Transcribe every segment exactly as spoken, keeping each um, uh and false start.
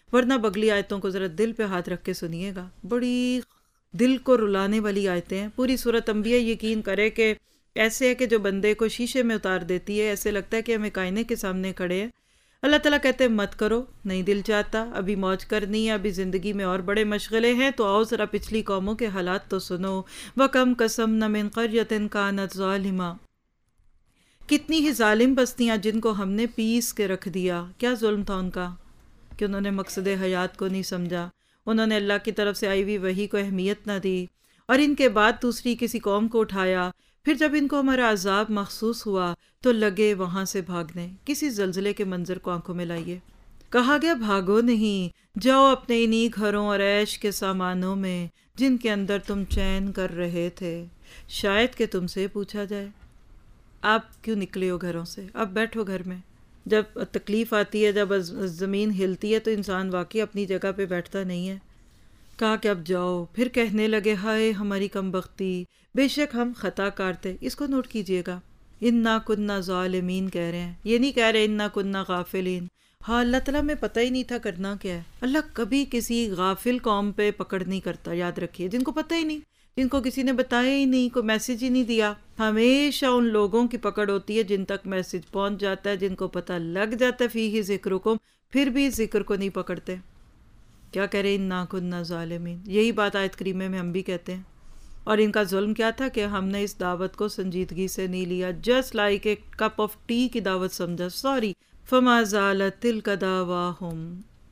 ورنہ بگلی آیتوں کو ذرا دل پہ ہاتھ رکھ کے سنیے گا، بڑی دل کو رلانے والی آیتیں ہیں۔ پوری سورۃ انبیاء یقین کرے کہ ایسے ہے کہ جو بندے کو شیشے میں اتار دیتی ہے، ایسے لگتا ہے کہ ہمیں آئینے کے سامنے کھڑے ہیں۔ اللہ تعالیٰ کہتے ہیں مت کرو، نہیں دل چاہتا، ابھی موج کرنی ہے، ابھی زندگی میں اور بڑے مشغلے ہیں، تو آؤ ذرا پچھلی قوموں کے حالات تو سنو۔ وَكَمْ قَسَمْنَا مِنْ قَرْيَةٍ كَانَتْ ظَالِمَةً، کتنی ہی ظالم بستیاں جن کو ہم نے پیس کے رکھ دیا۔ کیا ظلم تھا ان کا کہ انہوں نے مقصد حیات کو نہیں سمجھا، انہوں نے اللہ کی طرف سے آئی ہوئی وحی کو اہمیت نہ دی، اور ان کے بعد دوسری کسی قوم کو اٹھایا، پھر جب ان کو ہمارا عذاب محسوس ہوا تو لگے وہاں سے بھاگنے۔ کسی زلزلے کے منظر کو آنکھوں میں لائیے، کہا گیا بھاگو نہیں، جاؤ اپنے انہی گھروں اور عیش کے سامانوں میں جن کے اندر تم چین کر رہے تھے، شاید کہ تم سے پوچھا جائے آپ کیوں نکلے ہو گھروں سے، اب بیٹھو گھر میں۔ جب تکلیف آتی ہے، جب زمین ہلتی ہے تو انسان واقعی اپنی جگہ پہ بیٹھتا نہیں ہے۔ کہا کہ اب جاؤ، پھر کہنے لگے ہائے ہماری کم بختی، بے شک ہم خطا کار تھے۔ اس کو نوٹ کیجئے گا، انا کننا ظالمین کہہ رہے ہیں، یہ نہیں کہہ رہے انا کننا غافلین۔ ہاں اللہ تعالیٰ میں پتہ ہی نہیں تھا کرنا کیا ہے۔ اللہ کبھی کسی غافل قوم پہ پکڑ نہیں کرتا، یاد رکھیے، جن کو پتہ ہی نہیں، جن کو کسی نے بتایا ہی نہیں، کوئی میسج ہی نہیں دیا۔ ہمیشہ ان لوگوں کی پکڑ ہوتی ہے جن تک میسج پہنچ جاتا ہے، جن کو پتہ لگ جاتا ہے فیہ ذکرکم، پھر بھی ذکر کو نہیں پکڑتے۔ کیا کہہ رہے انا کننا ظالمین، یہی بات آیت کریمہ میں ہم بھی کہتے ہیں۔ اور ان کا ظلم کیا تھا کہ ہم نے اس دعوت کو سنجیدگی سے نہیں لیا، جسٹ لائک ایک کپ آف ٹی کی دعوت سمجھا، سوری۔ فما زالت تلک دعواہم،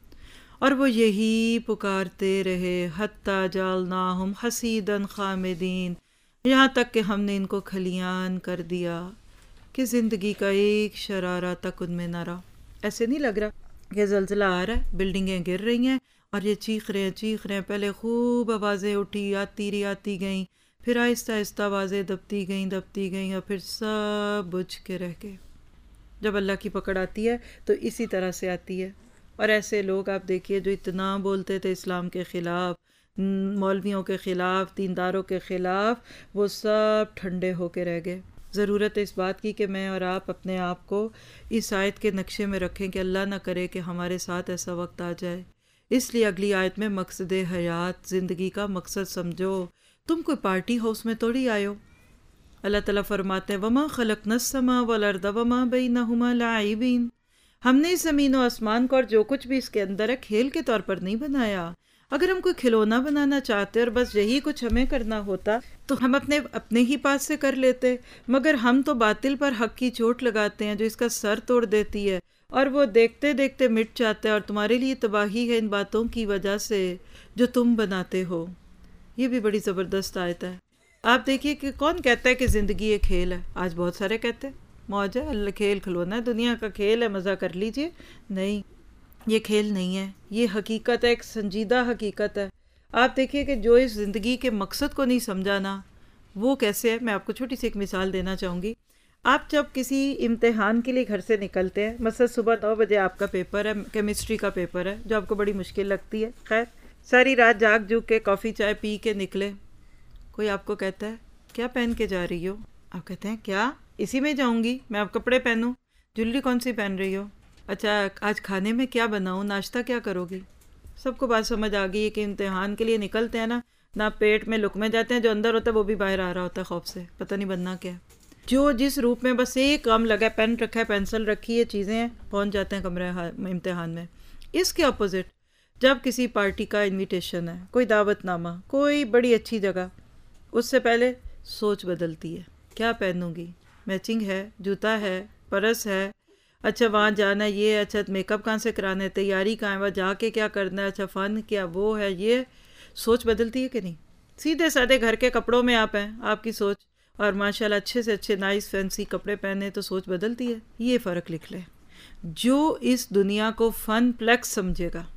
اور وہ یہی پکارتے رہے، حتی جعلناہم حصیدا خامدین، یہاں تک کہ ہم نے ان کو کھلیان کر دیا کہ زندگی کا ایک شرارہ تک ان میں نہ رہا۔ ایسے نہیں لگ رہا کہ زلزلہ آ رہا ہے، بلڈنگیں گر رہی ہیں اور یہ چیخ رہے ہیں چیخ رہے ہیں، پہلے خوب آوازیں اٹھی، آتی رہی آتی گئیں، پھر آہستہ آہستہ آوازیں دبتی گئیں دبتی گئیں اور پھر سب بجھ کے رہ گئے۔ جب اللہ کی پکڑ آتی ہے تو اسی طرح سے آتی ہے۔ اور ایسے لوگ آپ دیکھیے جو اتنا بولتے تھے اسلام کے خلاف، مولویوں کے خلاف، دینداروں کے خلاف، وہ سب ٹھنڈے ہو کے رہ گئے۔ ضرورت ہے اس بات کی کہ میں اور آپ اپنے آپ کو اس آیت کے نقشے میں رکھیں کہ اللہ نہ کرے کہ ہمارے ساتھ ایسا وقت آ جائے۔ اس لیے اگلی آیت میں مقصد حیات، زندگی کا مقصد سمجھو، تم کوئی پارٹی ہاؤس میں توڑی آئے ہو۔ اللہ تعالیٰ فرماتے ہیں وَمَا خَلَقْنَا السَّمَاءَ وَالْأَرْضَ وَمَا بَيْنَهُمَا لَاعِبِينَ، ہم نے زمین و آسمان کو اور جو کچھ بھی اس کے اندر ہے کھیل کے طور پر نہیں بنایا۔ اگر ہم کوئی کھلونا بنانا چاہتے اور بس یہی کچھ ہمیں کرنا ہوتا تو ہم اپنے اپنے ہی پاس سے کر لیتے، مگر ہم تو باطل پر حق کی چوٹ لگاتے ہیں جو اس کا سر توڑ دیتی ہے، اور وہ دیکھتے دیکھتے مٹ جاتا ہے، اور تمہارے لیے تباہی ہے ان باتوں کی وجہ سے جو تم بناتے ہو۔ یہ بھی بڑی زبردست آیت ہے۔ آپ دیکھیے کہ کون کہتا ہے کہ زندگی ایک کھیل ہے؟ آج بہت سارے کہتے ہیں موج ہے، اللہ کھیل کھلونا ہے، دنیا کا کھیل ہے، مزہ کر لیجئے۔ نہیں، یہ کھیل نہیں ہے، یہ حقیقت ہے، ایک سنجیدہ حقیقت ہے۔ آپ دیکھیے کہ جو اس زندگی کے مقصد کو نہیں سمجھا نا، وہ کیسے ہے۔ میں آپ کو چھوٹی سی ایک مثال دینا چاہوں گی۔ آپ جب کسی امتحان کے لیے گھر سے نکلتے ہیں، مثلا صبح نو بجے آپ کا پیپر ہے، کیمسٹری کا پیپر ہے جو آپ کو بڑی مشکل لگتی ہے، خیر ساری رات جاگ جھوک کے کافی چائے پی کے نکلے، کوئی آپ کو کہتا ہے کیا پہن کے جا رہی ہو؟ آپ کہتے ہیں کیا اسی میں جاؤں گی، میں اب کپڑے پہنوں، جویلری کون سی پہن رہی ہو، اچھا آج کھانے میں کیا بناؤں، ناشتہ کیا کرو گی؟ سب کو بات سمجھ آ گئی ہے کہ امتحان کے لیے نکلتے ہیں نا، نہ پیٹ میں لقمے جاتے ہیں، جو اندر ہوتا ہے وہ بھی باہر آ رہا ہوتا ہے خوف سے، پتہ نہیں بننا کیا ہے۔ جو جس روپ میں بس ایک کام لگا ہے، پین رکھا ہے، پینسل رکھی ہے، چیزیں ہیں، پہنچ جاتے ہیں کمرے امتحان میں۔ اس کے اپوزٹ جب کسی پارٹی کا انویٹیشن ہے، کوئی دعوت نامہ، کوئی بڑی اچھی جگہ، اس سے پہلے سوچ بدلتی ہے، کیا پہنوں گی، میچنگ ہے، جوتا ہے، پرس ہے، اچھا وہاں جانا ہے، یہ اچھا میک اپ کہاں سے کرانا ہے، تیاری کہاں ہے، وہاں جا کے کیا کرنا ہے، اچھا فن کیا وہ ہے، یہ سوچ بدلتی ہے کہ نہیں؟ سیدھے سادے گھر کے کپڑوں میں آپ ہیں، آپ کی سوچ، اور ماشاءاللہ اچھے سے اچھے نائس فینسی کپڑے پہنے تو سوچ بدلتی ہے۔ یہ فرق لکھ لیں، جو اس دنیا کو فن پلیکس سمجھے گا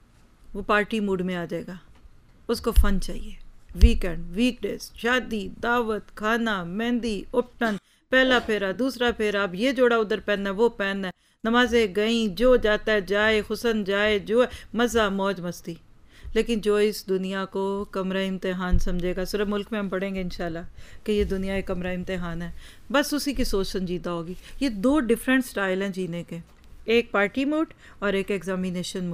وہ پارٹی موڈ میں آ جائے گا، اس کو فن چاہیے، ویکنڈ، ویک ڈیز، شادی، دعوت، کھانا، مہندی، اپٹن، پہلا پھیرا، دوسرا پھیرا، اب یہ جوڑا ادھر پہننا ہے، وہ پہننا ہے، نمازیں گئیں، جو جاتا ہے جائے، حسن جائے، جو مزہ موج مستی۔ لیکن جو اس دنیا کو کمرہ امتحان سمجھے گا، سورہ ملک میں ہم پڑھیں گے انشاءاللہ کہ یہ دنیا ایک کمرہ امتحان ہے، بس اسی کی سوچ سنجیدہ ہوگی۔ یہ دو ڈیفرنٹ سٹائل ہیں جینے کے، ایک پارٹی موڈ اور ایک ایگزامینیشن موڈ۔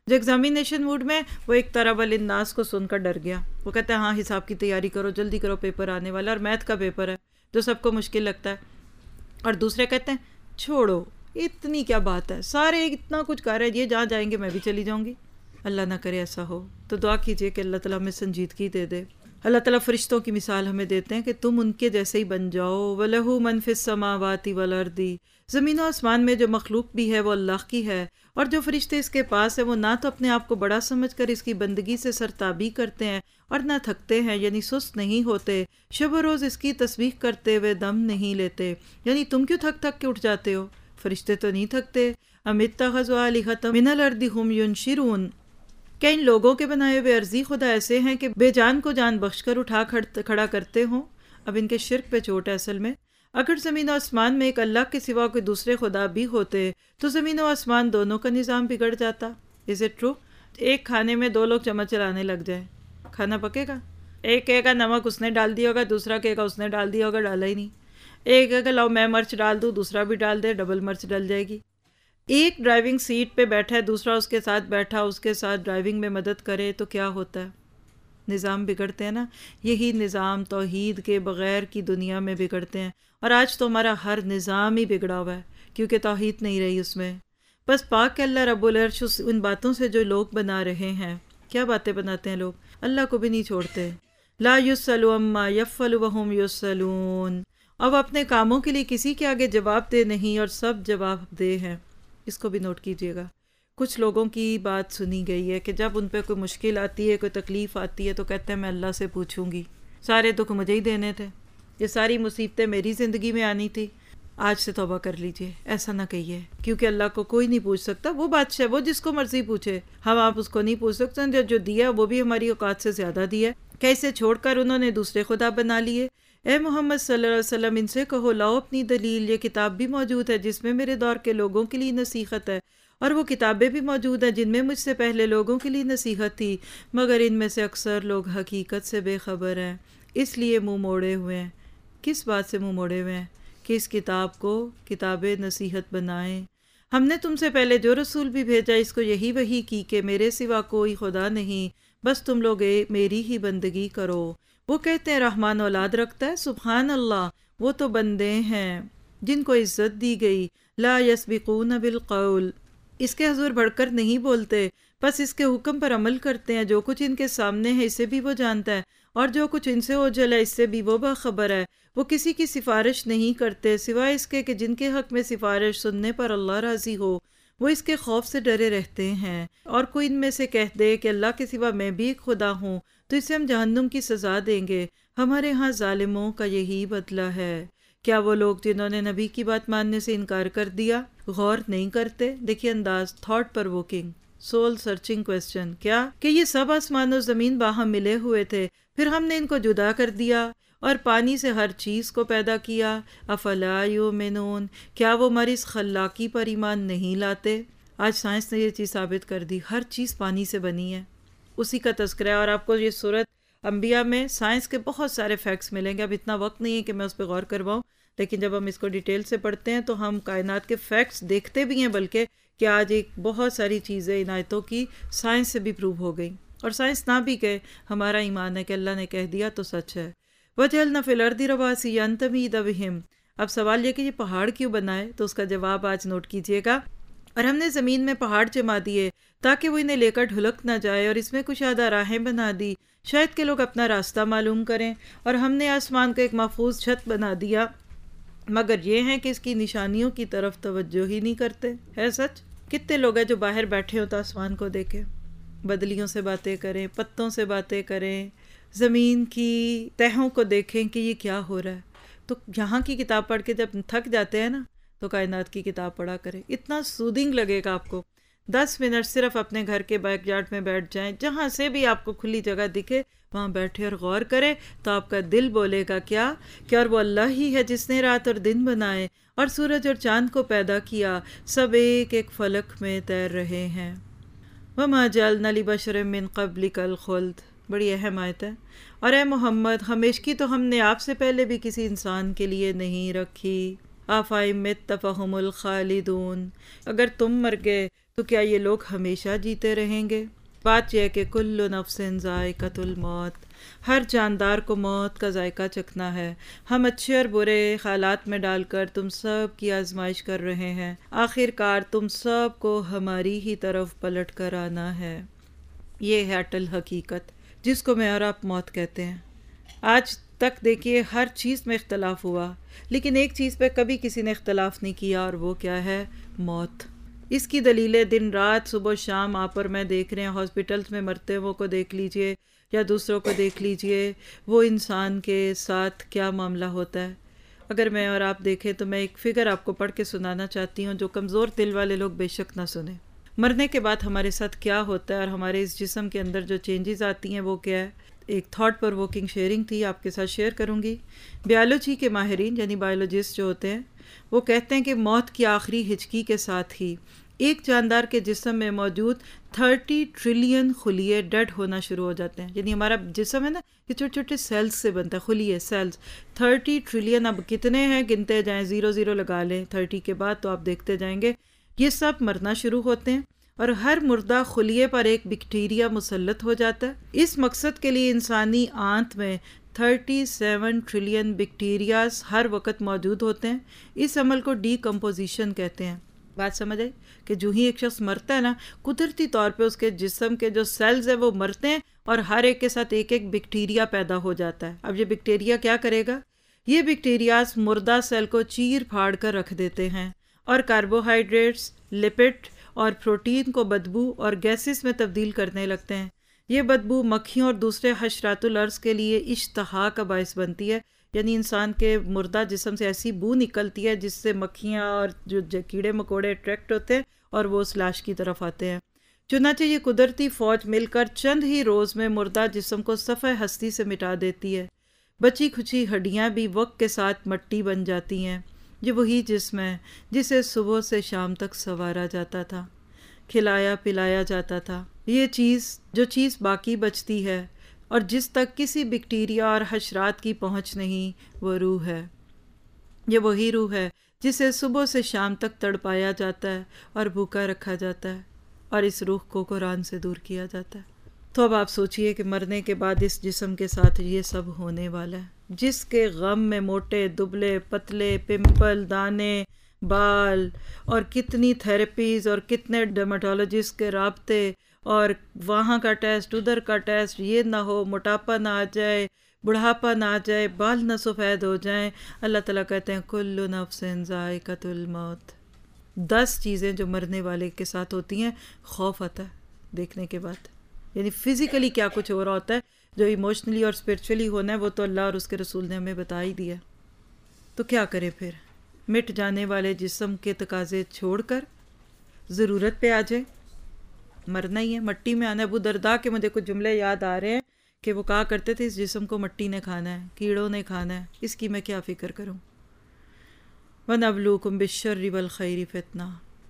جو ایگزامینیشن موڈ میں، وہ ایک طرح الناس کو سن کر ڈر گیا. وہ کہتا ہے ہاں حساب کی تیاری کرو، جلدی کرو، پیپر آنے والا، اور میتھ کا پیپر ہے جو سب کو مشکل لگتا ہے. اور دوسرے کہتے ہیں چھوڑو اتنی کیا بات ہے، سارے اتنا کچھ کر رہے ہیں، یہ جہاں جائیں گے میں بھی چلی جاؤں گی. اللہ نہ کرے ایسا ہو. تو دعا کیجئے کہ اللہ تعالیٰ ہمیں سنجیدگی دے دے. اللہ تعالیٰ فرشتوں کی مثال ہمیں دیتے ہیں کہ تم ان کے جیسے ہی بن جاؤ. وَلَهُ مَن فِي السَّمَاوَاتِ وَالْأَرْضِ، زمین و آسمان میں جو مخلوق بھی ہے وہ اللہ کی ہے، اور جو فرشتے اس کے پاس ہیں وہ نہ تو اپنے آپ کو بڑا سمجھ کر اس کی بندگی سے سرتابی کرتے ہیں اور نہ تھکتے ہیں، یعنی سست نہیں ہوتے، شب و روز اس کی تسبیح کرتے ہوئے دم نہیں لیتے. یعنی تم کیوں تھک تھک کے اٹھ جاتے ہو؟ فرشتے تو نہیں تھکتے. ام اتخذوا آلہۃ من الارض ہم ینشرون، کہ ان لوگوں کے بنائے ہوئے عرضی خدا ایسے ہیں کہ بے جان کو جان بخش کر اٹھا کھڑا کرتے ہوں. اب ان کے شرک پہ چوٹ ہے اصل میں. اگر زمین و آسمان میں ایک اللہ کے سوا کوئی دوسرے خدا بھی ہوتے تو زمین و آسمان دونوں کا نظام بگڑ جاتا. Is it true? ایک کھانے میں دو لوگ چمچ چلانے لگ جائیں، کھانا پکے گا؟ ایک کہے گا نمک اس نے ڈال دیا ہوگا، دوسرا کہے گا اس نے ڈال دیا ہوگا، ڈالا ہی نہیں. ایک کہے گا لاؤ میں مرچ ڈال دوں، دوسرا بھی ڈال دے، ڈبل مرچ ڈل جائے گی. ایک ڈرائیونگ سیٹ پہ بیٹھا ہے، دوسرا اس کے ساتھ بیٹھا اس کے ساتھ ڈرائیونگ میں مدد کرے تو کیا ہوتا ہے؟ نظام بگڑتے ہیں نا. یہی نظام توحید کے بغیر کی دنیا میں بگڑتے ہیں، اور آج تو ہمارا ہر نظام ہی بگڑا ہوا ہے کیونکہ توحید نہیں رہی اس میں. بس پاک کہ اللہ رب العرش ان باتوں سے جو لوگ بنا رہے ہیں. کیا باتیں بناتے ہیں لوگ؟ اللہ کو بھی نہیں چھوڑتے. لا یسأل عما یفعل وہم یسألون. اب اپنے کاموں کے لیے کسی کے آگے جواب دہ نہیں اور سب جواب دہ ہیں. اس کو بھی نوٹ کیجئے گا. کچھ لوگوں کی بات سنی گئی ہے کہ جب ان پہ کوئی مشکل آتی ہے، کوئی تکلیف آتی ہے تو کہتے ہیں میں اللہ سے پوچھوں گی، سارے دکھ مجھے ہی دینے تھے، یہ ساری مصیبتیں میری زندگی میں آنی تھی. آج سے توبہ کر لیجئے، ایسا نہ کہیے، کیونکہ اللہ کو کوئی نہیں پوچھ سکتا. وہ بادشاہ، وہ جس کو مرضی پوچھے، ہم آپ اس کو نہیں پوچھ سکتے. جو جو دیا وہ بھی ہماری اوقات سے زیادہ دیا. کیسے چھوڑ کر انہوں نے دوسرے خدا بنا لیے. اے محمد صلی اللہ علیہ وسلم ان سے کہو لاؤ اپنی دلیل. یہ کتاب بھی موجود ہے جس میں میرے دور کے لوگوں کے لیے نصیحت ہے، اور وہ کتابیں بھی موجود ہیں جن میں مجھ سے پہلے لوگوں کے لیے نصیحت تھی، مگر ان میں سے اکثر لوگ حقیقت سے بے خبر ہیں، اس لیے منہ موڑے ہوئے ہیں. کس بات سے منہ موڑے ہوئے ہیں؟ کہ اس کتاب کو کتاب نصیحت بنائیں. ہم نے تم سے پہلے جو رسول بھی بھیجا اس کو یہی وحی کی کہ میرے سوا کوئی خدا نہیں، بس تم لوگ میری ہی بندگی کرو. وہ کہتے ہیں رحمان اولاد رکھتا ہے؟ سبحان اللہ، وہ تو بندے ہیں جن کو عزت دی گئی. لا یسبقون بالقول، اس کے حضور بڑھ کر نہیں بولتے، بس اس کے حکم پر عمل کرتے ہیں. جو کچھ ان کے سامنے ہے اسے بھی وہ جانتا ہے، اور جو کچھ ان سے اوجھل ہے اس سے بھی وہ باخبر ہے. وہ کسی کی سفارش نہیں کرتے سوائے اس کے کہ جن کے حق میں سفارش سننے پر اللہ راضی ہو. وہ اس کے خوف سے ڈرے رہتے ہیں. اور کوئی ان میں سے کہہ دے کہ اللہ کے سوا میں بھی ایک خدا ہوں تو اسے ہم جہنم کی سزا دیں گے. ہمارے ہاں ظالموں کا یہی بدلہ ہے. کیا وہ لوگ جنہوں نے نبی کی بات ماننے سے انکار کر دیا غور نہیں کرتے؟ دیکھیے انداز، thought provoking, soul searching question. کیا کہ یہ سب آسمان و زمین باہم ملے ہوئے تھے، پھر ہم نے ان کو جدا کر دیا اور پانی سے ہر چیز کو پیدا کیا. افلا یؤمنون، کیا وہ ہماری اس خلاقی پر ایمان نہیں لاتے؟ آج سائنس نے یہ چیز ثابت کر دی، ہر چیز پانی سے بنی ہے. اسی کا تذکرہ ہے. اور آپ کو یہ سورت انبیاء میں سائنس کے بہت سارے فیکٹس ملیں گے. اب اتنا وقت نہیں ہے کہ میں اس پہ غور کرواؤں، لیکن جب ہم اس کو ڈیٹیل سے پڑھتے ہیں تو ہم کائنات کے فیکٹس دیکھتے بھی ہیں، بلکہ کہ آج ایک بہت ساری چیزیں ان آیتوں کی سائنس سے بھی پروو ہو گئیں. اور سائنس نہ بھی کہے، ہمارا ایمان ہے کہ اللہ نے کہہ دیا تو سچ ہے. وَجَعَلْنَا فِي الْأَرْضِ رَوَاسِيَ أَن تَمِيدَ بِهِمْ. اب سوال یہ کہ یہ پہاڑ کیوں بنائے، تو اس کا جواب آج نوٹ کیجئے گا. اور ہم نے زمین میں پہاڑ جما دیے تاکہ وہ انہیں لے کر ڈھلک نہ جائے، اور اس میں کشادہ راہیں بنا دی شاید کہ لوگ اپنا راستہ معلوم کریں. اور ہم نے آسمان کو ایک محفوظ چھت بنا دیا، مگر یہ ہیں کہ اس کی نشانیوں کی طرف توجہ ہی نہیں کرتے. ہے سچ؟ کتنے لوگ ہیں جو باہر بیٹھے ہوں تو آسمان کو دیکھیں، بدلیوں سے باتیں کریں، پتوں سے باتیں کریں، زمین کی تہوں کو دیکھیں کہ یہ کیا ہو رہا ہے. تو یہاں کی کتاب پڑھ کے جب تھک جاتے ہیں نا تو کائنات کی کتاب پڑھا کریں. اتنا سودنگ لگے گا آپ کو. دس منٹ صرف اپنے گھر کے بیک یارڈ میں بیٹھ جائیں، جہاں سے بھی آپ کو کھلی جگہ دکھے وہاں بیٹھے اور غور کریں، تو آپ کا دل بولے گا کیا کہ اور وہ اللہ ہی ہے جس نے رات اور دن بنائے اور سورج اور چاند کو پیدا کیا، سب ایک ایک فلک میں تیر رہے ہیں. وَمَا جَعَلْنَا لِبَشَرٍ مِّن قَبْلِكَ الْخُلْدَ. بڑی اہم آیت ہے. اور اے محمد ہمیشگی تو ہم نے آپ سے پہلے بھی کسی انسان کے لیے نہیں رکھی. آفَإِن مِتَّ فَهُمُ الْخَالِدُونَ. اگر تم مر گئے تو کیا یہ لوگ ہمیشہ جیتے رہیں گے؟ بات یہ ہے کہ کل نفس ذائقۃ الموت، ہر جاندار کو موت کا ذائقہ چکھنا ہے۔ ہم اچھے اور برے حالات میں ڈال کر تم سب کی آزمائش کر رہے ہیں، آخر کار تم سب کو ہماری ہی طرف پلٹ کر آنا ہے۔ یہ ہے اٹل حقیقت جس کو میں اور آپ موت کہتے ہیں۔ آج تک دیکھیے ہر چیز میں اختلاف ہوا، لیکن ایک چیز پہ کبھی کسی نے اختلاف نہیں کیا، اور وہ کیا ہے؟ موت۔ اس کی دلیلیں دن رات صبح شام آپ اور میں دیکھ رہے ہیں۔ ہاسپٹلز میں مرتے ہوئے کو دیکھ لیجئے یا دوسروں کو دیکھ لیجئے، وہ انسان کے ساتھ کیا معاملہ ہوتا ہے۔ اگر میں اور آپ دیکھیں تو میں ایک فگر آپ کو پڑھ کے سنانا چاہتی ہوں جو کمزور دل والے لوگ بے شک نہ سنیں۔ مرنے کے بعد ہمارے ساتھ کیا ہوتا ہے اور ہمارے اس جسم کے اندر جو چینجز آتی ہیں وہ کیا ہے۔ ایک تھاٹ پر ووکنگ شیئرنگ تھی، آپ کے ساتھ شیئر کروں گی۔ بیالوجی کے ماہرین یعنی بایولوجسٹ جو ہوتے ہیں وہ کہتے ہیں کہ موت کی آخری ہچکی کے ساتھ ہی ایک جاندار کے جسم میں موجود تھرٹی ٹریلین خلیے ڈیڈ ہونا شروع ہو جاتے ہیں۔ یعنی ہمارا جسم ہے نا، یہ چھوٹے چھوٹے سیلز سے بنتا ہے، خلیے سیلز، تھرٹی ٹریلین۔ اب کتنے ہیں گنتے جائیں، زیرو زیرو لگا لیں تھرٹی کے بعد تو آپ دیکھتے جائیں گے یہ سب مرنا شروع ہوتے ہیں، اور ہر مردہ خلیے پر ایک بیکٹیریا مسلط ہو جاتا ہے۔ اس مقصد کے لیے انسانی آنت میں تھرٹی سیون ٹریلین بیکٹیریاز ہر وقت موجود ہوتے ہیں۔ اس عمل کو ڈی کمپوزیشن کہتے ہیں۔ بات سمجھ آئی کہ جو ہی ایک شخص مرتا ہے نا، قدرتی طور پہ اس کے جسم کے جو سیلز ہیں وہ مرتے ہیں، اور ہر ایک کے ساتھ ایک ایک بیکٹیریا پیدا ہو جاتا ہے۔ اب یہ بیکٹیریا کیا کرے گا؟ یہ بیکٹیریاز مردہ سیل کو چیر پھاڑ کر رکھ دیتے ہیں، اور کاربوہائیڈریٹس، لپڈ اور پروٹین کو بدبو اور گیسز میں تبدیل کرنے لگتے ہیں۔ یہ بدبو مکھیوں اور دوسرے حشرات الارض کے لیے اشتہا کا باعث بنتی ہے، یعنی انسان کے مردہ جسم سے ایسی بو نکلتی ہے جس سے مکھیاں اور جو کیڑے مکوڑے اٹریکٹ ہوتے ہیں اور وہ اس لاش کی طرف آتے ہیں۔ چنانچہ یہ قدرتی فوج مل کر چند ہی روز میں مردہ جسم کو صفحہ ہستی سے مٹا دیتی ہے۔ بچی کھچی ہڈیاں بھی وقت کے ساتھ مٹی بن جاتی ہیں۔ یہ وہی جسم ہے جسے صبح سے شام تک سنوارا جاتا تھا، کھلایا پلایا جاتا تھا۔ یہ چیز جو چیز باقی بچتی ہے اور جس تک کسی بیکٹیریا اور حشرات کی پہنچ نہیں، وہ روح ہے۔ یہ وہی روح ہے جسے صبح سے شام تک تڑپایا جاتا ہے اور بھوکا رکھا جاتا ہے، اور اس روح کو قرآن سے دور کیا جاتا ہے۔ تو اب آپ سوچئے کہ مرنے کے بعد اس جسم کے ساتھ یہ سب ہونے والا ہے، جس کے غم میں موٹے دبلے پتلے، پمپل، دانے، بال، اور کتنی تھراپیز اور کتنے ڈرماٹولوجسٹ کے رابطے، اور وہاں کا ٹیسٹ ادھر کا ٹیسٹ، یہ نہ ہو موٹاپا نہ آ جائے، بڑھاپا نہ آ جائے، بال نہ سفید ہو جائیں۔ اللہ تعالیٰ کہتے ہیں کل نفس ذائقۃ الموت۔ دس چیزیں جو مرنے والے کے ساتھ ہوتی ہیں، خوف آتا ہے دیکھنے کے بعد، یعنی فزیکلی کیا کچھ ہو رہا ہوتا ہے، جو ایموشنلی اور اسپرچولی ہونا ہے وہ تو اللہ اور اس کے رسول نے ہمیں بتا ہی دیا۔ تو کیا کرے پھر؟ مٹ جانے والے جسم کے تقاضے چھوڑ کر ضرورت پہ آ جائے، مرنا ہی ہے، مٹی میں آنا ہے۔ ابو درداء کے مجھے کچھ جملے یاد آ رہے ہیں کہ وہ کہا کرتے تھے اس جسم کو مٹی نے کھانا ہے، کیڑوں نے کھانا ہے، اس کی میں کیا فکر کروں۔ وَنَبْلُوكُمْ بِالشَّرِّ وَالْخَيْرِ فِتْنَةً،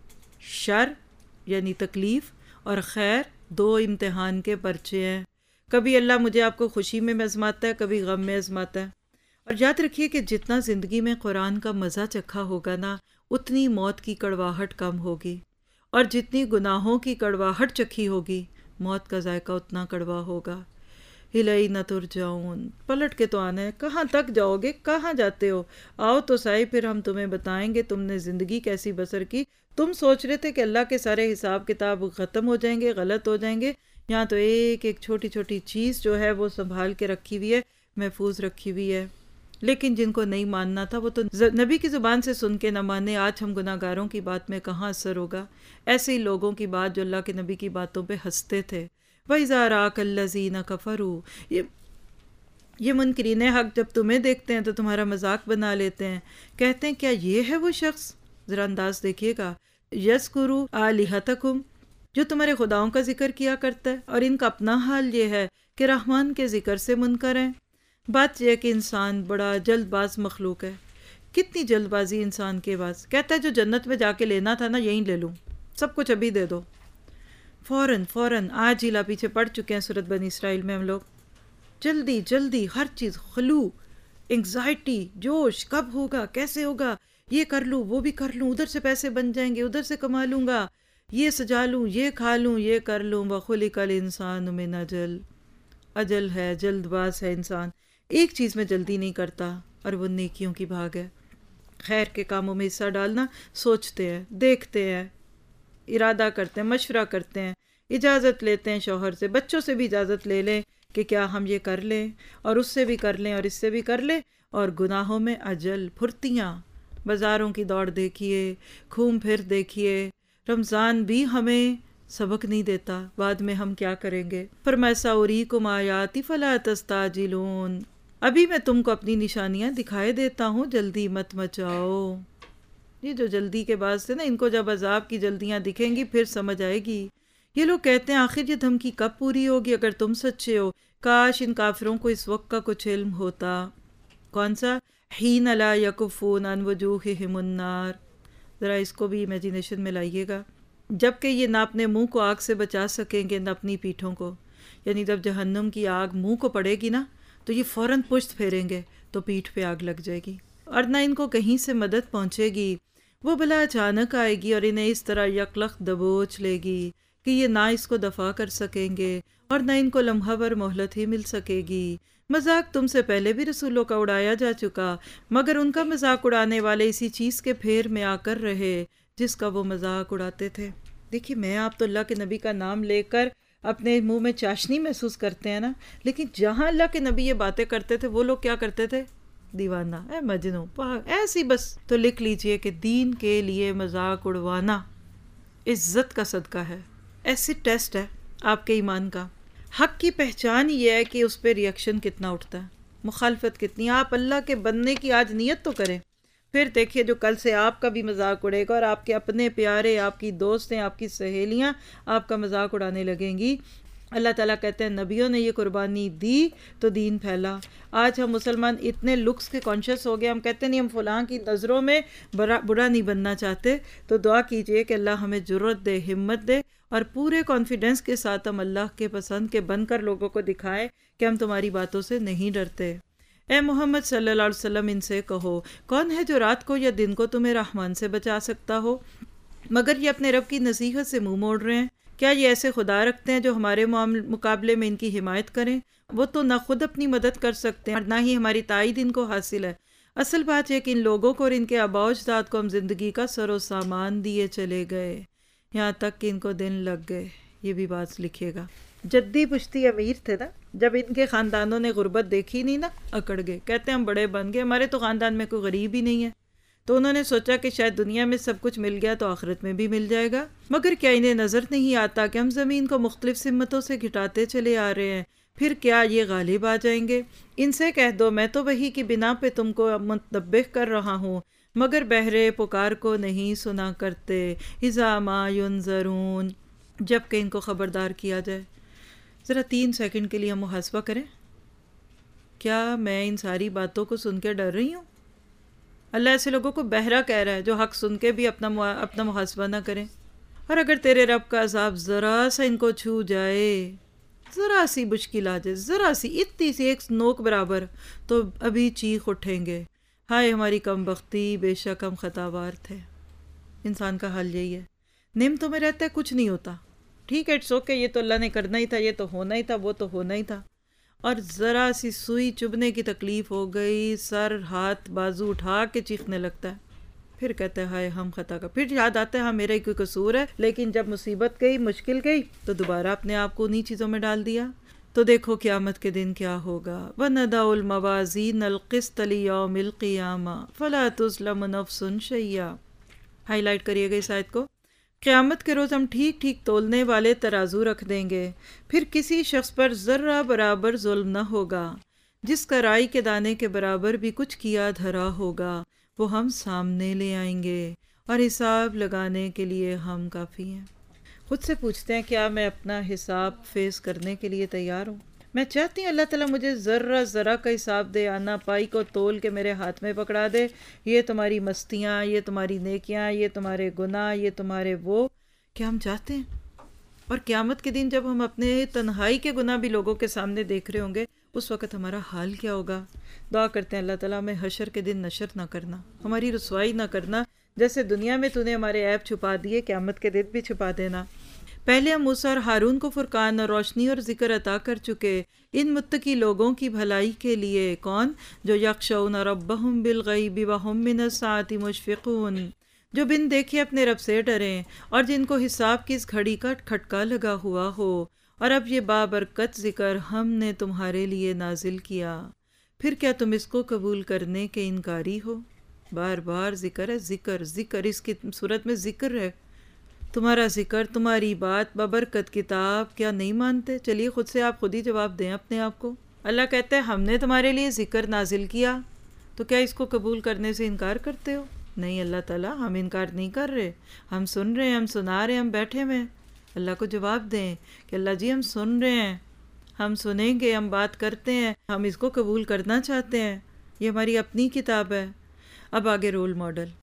شر یعنی تکلیف اور خیر دو امتحان کے پرچے ہیں۔ کبھی اللہ مجھے آپ کو خوشی میں آزماتا ہے، کبھی غم میں آزماتا ہے۔ اور یاد رکھیے کہ جتنا زندگی میں قرآن کا مزہ چکھا ہوگا نا، اتنی موت کی کڑواہٹ کم ہوگی، اور جتنی گناہوں کی کڑواہٹ چکھی ہوگی، موت کا ذائقہ اتنا کڑوا ہوگا۔ الینا ترجعون، پلٹ کے تو آنا ہے۔ کہاں تک جاؤ گے؟ کہاں جاتے ہو؟ آؤ تو صحیح، پھر ہم تمہیں بتائیں گے تم نے زندگی کیسی بسر کی۔ تم سوچ رہے تھے کہ اللہ کے سارے حساب کتاب ختم ہو جائیں گے، غلط ہو جائیں گے، یہاں تو ایک ایک چھوٹی چھوٹی چیز جو ہے وہ سنبھال کے رکھی ہوئی ہے، محفوظ رکھی ہوئی ہے۔ لیکن جن کو نہیں ماننا تھا وہ تو نبی کی زبان سے سن کے نہ مانے۔ آج ہم گناہ گاروں کی بات میں کہاں اثر ہوگا؟ ایسے ہی لوگوں کی بات جو اللہ کے نبی کی باتوں پہ ہنستے تھے۔ وَإِذَا رَآكَ الَّذِينَ كَفَرُوا، یہ یہ منکرین حق جب تمہیں دیکھتے ہیں تو تمہارا مذاق بنا لیتے ہیں، کہتے ہیں کیا یہ ہے وہ شخص؟ ذرا انداز دیکھیے گا، یذکروا آلہتکم، جو تمہارے خداؤں کا ذکر کیا کرتا ہے، اور ان کا اپنا حال یہ ہے کہ رحمان کے ذکر سے منکر ہیں۔ بات یہ ہے کہ انسان بڑا جلد باز مخلوق ہے۔ کتنی جلد بازی انسان کے پاس، کہتا ہے جو جنت میں جا کے لینا تھا نا یہیں لے لوں، سب کچھ ابھی دے دو، فوراً فوراً۔ آج ہی لا پیچھے پڑھ چکے ہیں سورۃ بنی اسرائیل میں ہم لوگ، جلدی جلدی ہر چیز، خلو، انگزائٹی، جوش، کب ہوگا، کیسے ہوگا، یہ کر لوں وہ بھی کر لوں، ادھر سے پیسے بن جائیں گے، ادھر سے کما لوں گا، یہ سجا لوں، یہ کھا لوں، یہ کر لوں، وَخُلِقَ الْإِنسَانُ مِنْ اجل، اجل ہے، جلد باز ہے انسان، ایک چیز میں جلدی نہیں کرتا، اور وہ نیکیوں کی بھاگ ہے۔ خیر کے کاموں میں حصہ ڈالنا، سوچتے ہیں، دیکھتے ہیں، ارادہ کرتے ہیں، مشورہ کرتے ہیں، اجازت لیتے ہیں شوہر سے، بچوں سے بھی اجازت لے لیں کہ کیا ہم یہ کر لیں، اور اس سے بھی کر لیں، اور اس سے بھی کر لیں، اور گناہوں میں اجل، پھرتیاں، بازاروں کی دوڑ دیکھیے، گھوم پھر دیکھیے، رمضان بھی ہمیں سبق نہیں دیتا، بعد میں ہم کیا کریں گے۔ فرمایا سَأُرِيكُمْ آیَاتِي فَلَا تَسْتَعْجِلُونَ، ابھی میں تم کو اپنی نشانیاں دکھائے دیتا ہوں، جلدی مت مچاؤ۔ یہ جو جلدی کے بعد سے نا، ان کو جب عذاب کی جلدیاں دکھیں گی پھر سمجھ آئے گی۔ یہ لوگ کہتے ہیں آخر یہ دھمکی کب پوری ہوگی اگر تم سچے ہو؟ کاش ان کافروں کو اس وقت کا کچھ علم ہوتا۔ کون سا؟ حین لا یکفون عن وجوہہم النار، ذرا اس کو بھی امیجینیشن میں لائیے گا۔ جب کہ یہ نہ اپنے منہ کو آگ سے بچا سکیں گے نہ اپنی پیٹھوں کو، یعنی جب جہنم کی آگ منہ کو پڑے گی نا تو یہ فوراً پشت پھیریں گے تو پیٹھ پہ آگ لگ جائے گی، اور نہ ان کو کہیں سے مدد پہنچے گی، وہ بلا اچانک آئے گی اور انہیں اس طرح یکلخت دبوچ لے گی کہ یہ نہ اس کو دفع کر سکیں گے اور نہ ان کو لمحہ بھر مہلت ہی مل سکے گی۔ مذاق تم سے پہلے بھی رسولوں کا اڑایا جا چکا، مگر ان کا مذاق اڑانے والے اسی چیز کے پھیر میں آ کر رہے جس کا وہ مذاق اڑاتے تھے۔ دیکھیے میں آپ تو اللہ کے نبی کا نام لے کر اپنے منہ میں چاشنی محسوس کرتے ہیں نا، لیکن جہاں اللہ کے نبی یہ باتیں کرتے تھے وہ لوگ کیا کرتے تھے؟ دیوانہ، اے مجنوں، ایسی بس۔ تو لکھ لیجئے کہ دین کے لیے مذاق اڑوانا عزت کا صدقہ ہے، ایسی ٹیسٹ ہے آپ کے ایمان کا۔ حق کی پہچان یہ ہے کہ اس پہ ریئیکشن کتنا اٹھتا ہے، مخالفت کتنی۔ آپ اللہ کے بننے کی آج نیت تو کریں، پھر دیکھیے جو کل سے آپ کا بھی مذاق اڑے گا اور آپ کے اپنے پیارے، آپ کی دوستیں، آپ کی سہیلیاں آپ کا مذاق اڑانے لگیں گی۔ اللہ تعالیٰ کہتے ہیں نبیوں نے یہ قربانی دی تو دین پھیلا۔ آج ہم مسلمان اتنے لکس کے کانشیس ہو گئے، ہم کہتے نہیں ہم فلاں کی نظروں میں برا برا نہیں بننا چاہتے، تو دعا کیجئے کہ اللہ ہمیں جرأت دے، ہمت دے، اور پورے کانفیڈنس کے ساتھ ہم اللہ کے پسند کے بن کر لوگوں کو دکھائیں کہ ہم تمہاری باتوں سے نہیں ڈرتے۔ اے محمد صلی اللہ علیہ وسلم ان سے کہو، کون ہے جو رات کو یا دن کو تمہیں رحمان سے بچا سکتا ہو؟ مگر یہ اپنے رب کی نصیحت سے منہ موڑ رہے ہیں۔ کیا یہ ایسے خدا رکھتے ہیں جو ہمارے مقابلے میں ان کی حمایت کریں؟ وہ تو نہ خود اپنی مدد کر سکتے ہیں اور نہ ہی ہماری تائید ان کو حاصل ہے۔ اصل بات یہ کہ ان لوگوں کو اور ان کے آباء و اجداد کو ہم زندگی کا سر و سامان دیے چلے گئے، یہاں تک کہ ان کو دن لگ گئے۔ یہ بھی بات لکھیے گا۔ جدی پشتی امیر تھے نا، جب ان کے خاندانوں نے غربت دیکھی نہیں نا، اکڑ گئے، کہتے ہیں ہم بڑے بن گئے، ہمارے تو خاندان میں کوئی غریب ہی نہیں ہے۔ تو انہوں نے سوچا کہ شاید دنیا میں سب کچھ مل گیا تو آخرت میں بھی مل جائے گا، مگر کیا انہیں نظر نہیں آتا کہ ہم زمین کو مختلف سمتوں سے گھٹاتے چلے آ رہے ہیں؟ پھر کیا یہ غالب آ جائیں گے؟ ان سے کہہ دو میں تو وحی کی بنا پہ تم کو منتبہ کر رہا ہوں، مگر بہرے پکار کو نہیں سنا کرتے۔ اذا ما ینذرون، جب کہ ان کو خبردار کیا جائے۔ ذرا تین سیکنڈ کے لیے ہم محاسبہ کریں، کیا میں ان ساری باتوں کو سن کے ڈر رہی ہوں؟ اللہ ایسے لوگوں کو بہرا کہہ رہا ہے جو حق سن کے بھی اپنا اپنا محاسبہ نہ کریں۔ اور اگر تیرے رب کا عذاب ذرا سا ان کو چھو جائے، ذرا سی مشکل آ جائے، ذرا سی، اتنی سی ایک نوک برابر، تو ابھی چیخ اٹھیں گے، ہائے ہماری کم بختی، بے شک ہم خطاوار تھے۔ انسان کا حال یہی ہے، نعمتوں میں رہتا ہے کچھ نہیں ہوتا، ٹھیک ہے اٹس اوکے، یہ تو اللہ نے کرنا ہی تھا، یہ تو ہونا ہی تھا، وہ تو ہونا ہی تھا، اور ذرا سی سوئی چبھنے کی تکلیف ہو گئی، سر ہاتھ بازو اٹھا کے چیخنے لگتا ہے، پھر کہتا ہے ہائے ہم خطا کا، پھر یاد آتا ہے ہاں میرا ہی کوئی قصور ہے، لیکن جب مصیبت گئی، مشکل گئی، تو دوبارہ اپنے آپ کو انہی چیزوں میں ڈال دیا۔ تو دیکھو قیامت کے دن کیا ہوگا، وَنَضَعُ الْمَوَازِينَ الْقِسْطَ لِيَوْمِ الْقِيَامَةِ فَلَا تُظْلَمُ نَفْسٌ شَيْئًا۔ ہائی لائٹ کریے گا اس آیت کو۔ قیامت کے روز ہم ٹھیک ٹھیک تولنے والے ترازو رکھ دیں گے، پھر کسی شخص پر ذرہ برابر ظلم نہ ہوگا، جس کا رائی کے دانے کے برابر بھی کچھ کیا دھرا ہوگا وہ ہم سامنے لے آئیں گے، اور حساب لگانے کے لیے ہم کافی ہیں۔ خود سے پوچھتے ہیں کیا میں اپنا حساب فیس کرنے کے لیے تیار ہوں؟ میں چاہتی ہوں اللہ تعالیٰ مجھے ذرہ ذرہ کا حساب دے، آنا پائی کو تول کے میرے ہاتھ میں پکڑا دے، یہ تمہاری مستیاں، یہ تمہاری نیکیاں، یہ تمہارے گناہ، یہ تمہارے وہ، کیا ہم چاہتے ہیں؟ اور قیامت کے دن جب ہم اپنے تنہائی کے گناہ بھی لوگوں کے سامنے دیکھ رہے ہوں گے، اس وقت ہمارا حال کیا ہوگا؟ دعا کرتے ہیں اللہ تعالیٰ ہمیں حشر کے دن نشر نہ کرنا، ہماری رسوائی نہ کرنا، جیسے دنیا میں تو نے ہمارے عیب چھپا دیے، قیامت کے دن بھی چھپا دینا۔ پہلے ہم موسیٰ اور ہارون کو فرقان اور روشنی اور ذکر عطا کر چکے، ان متقی لوگوں کی بھلائی کے لیے۔ کون؟ جو یخشون ربہم بالغیب وہم من الساعۃ مشفقون، جو بن دیکھے اپنے رب سے ڈریں اور جن کو حساب کی اس گھڑی کا کھٹکا لگا ہوا ہو۔ اور اب یہ بابرکت ذکر ہم نے تمہارے لیے نازل کیا، پھر کیا تم اس کو قبول کرنے کے انکاری ہو؟ بار بار ذکر ہے، ذکر ذکر، اس کی صورت میں ذکر ہے، تمہارا ذکر، تمہاری بات، بابرکت کتاب، کیا نہیں مانتے؟ چلیے خود سے آپ خود ہی جواب دیں اپنے آپ کو۔ اللہ کہتا ہے ہم نے تمہارے لیے ذکر نازل کیا، تو کیا اس کو قبول کرنے سے انکار کرتے ہو؟ نہیں اللہ تعالیٰ، ہم انکار نہیں کر رہے، ہم سن رہے ہیں، ہم سنا رہے ہیں، ہم بیٹھے ہوئے ہیں۔ اللہ کو جواب دیں کہ اللہ جی ہم سن رہے ہیں، ہم سنیں گے، ہم بات کرتے ہیں، ہم اس کو قبول کرنا چاہتے ہیں، یہ ہماری اپنی کتاب ہے۔ اب آگے رول ماڈل۔